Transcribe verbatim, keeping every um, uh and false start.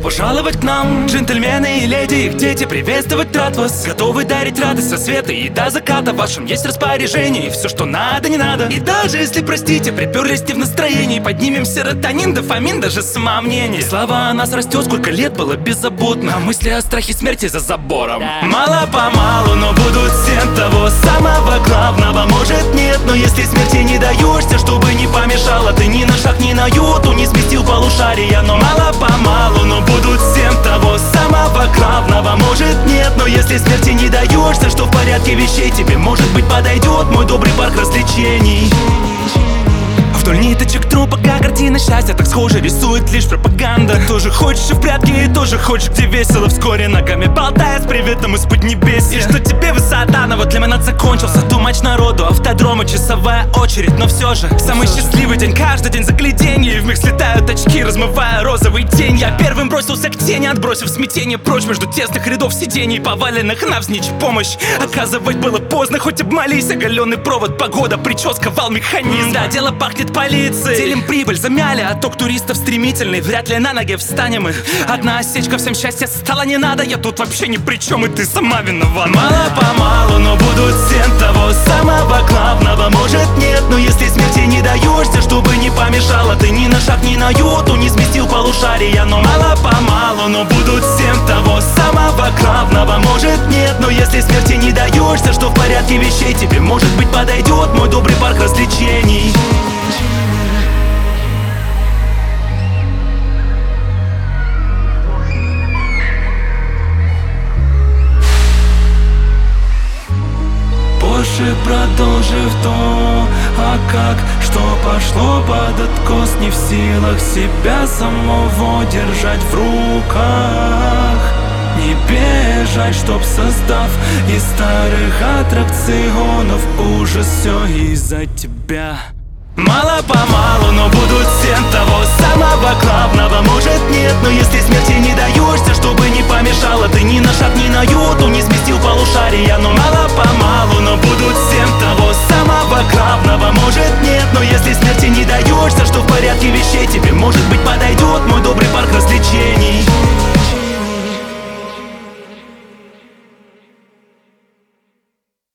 пожаловать к нам. Джентльмены и леди, их дети, приветствовать рад вас. Готовы дарить радость со света и до заката. В вашем есть распоряжение, и все, что надо, не надо. И даже если, простите, приперлись не в настроении, поднимем серотонин, дофамин, даже самомнение. Слава о нас растет, сколько лет было беззаботно. А мысли о страхе смерти за забором. Мало-помалу, но будут всем того самого главного. Может нет, но если смерти не даешься, чтобы не помешало, ты ни на шаг, ни на йоту не сместил полушария. Но мало-помалу, но будут всем того самого главного. Может нет, но если смерти не даешься, что в порядке вещей тебе, может быть, подойдет мой добрый парк развлечений. Вдоль ниточек трупа, как картина счастья, так схоже рисует лишь пропаганда. Тоже хочешь в прятки и тоже хочешь, где весело. Вскоре ногами болтая с приветом из поднебесья. И что тебе высота, но вот лимонад закончился. Тумач народу, автодромы, часовая очередь. Но все же, самый счастливый день, каждый день загляденье. И вмиг слетают очки, размывая розовый тень. Я первым бросился к тени, отбросив смятение прочь между тесных рядов сидений, поваленных навзничь. Помощь оказывать было поздно, хоть обмолись. Оголенный провод, погода, прическа, вал, механизм. Да, дело пахнет полиции. Делим прибыль, замяли, отток туристов стремительный. Вряд ли на ноге встанем мы. Одна осечка, всем счастья стало не надо. Я тут вообще ни при чем, и ты сама виновата. Мало-помалу, но будут всем того самого главного. Может нет, но если смерти не даешься, чтобы не помешало, ты ни на шаг, ни на йоту не сместил полушария. Но мало-помалу, но будут всем того самого главного. Может нет, но если смерти не даешься, что в порядке вещей тебе, может быть, подойдет мой добрый парк развлечений. Позже продолжив то, а как, что пошло под откос, не в силах себя самого держать в руках. Не бежать, чтоб создав из старых аттракционов ужас, все из-за тебя. Мало-помалу, но будут всем того самого главного. Может нет, но если смерти не даешься, чтобы не помешало, ты ни на шаг, ни на йоту не сместил полушария. Но мало-помалу, но будут всем того самого главного. Может нет, но если смерти не даешься, что в порядке вещей тебе, может быть, подойдет мой добрый парк развлечений.